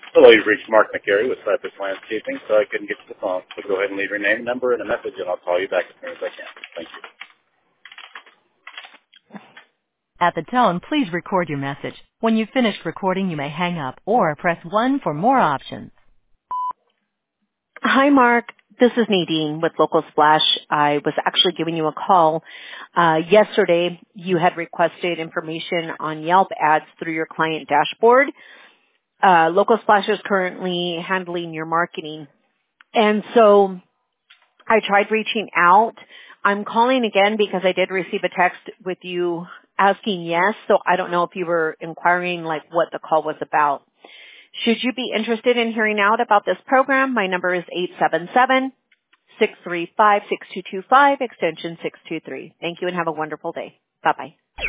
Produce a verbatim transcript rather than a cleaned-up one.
Hello, you've reached Mark McCary with Cypress Landscaping, so I couldn't get to the phone. So go ahead and leave your name, number, and a message, and I'll call you back as soon as I can. Thank you. At the tone, please record your message. When you've finished recording, you may hang up or press one for more options. Hi, Mark. This is Nadine with Local Splash. I was actually giving you a call. Uh, yesterday, you had requested information on Yelp ads through your client dashboard. Uh, Local Splash is currently handling your marketing. And so I tried reaching out. I'm calling again because I did receive a text with you asking yes. So I don't know if you were inquiring like what the call was about. Should you be interested in hearing out about this program, my number is eight seven seven, six three five, six two two five, extension six two three. Thank you and have a wonderful day. Bye-bye.